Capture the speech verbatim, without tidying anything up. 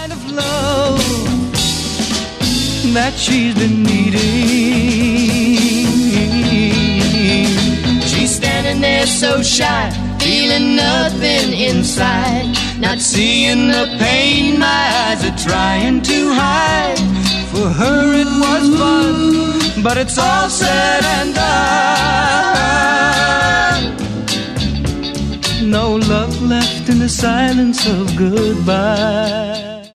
kind of love that she's been needing. She's standing there so shy, feeling nothing inside, not seeing the pain my eyes are trying to hide. For her it was fun, but it's all said and done. No love left in the silence of goodbye.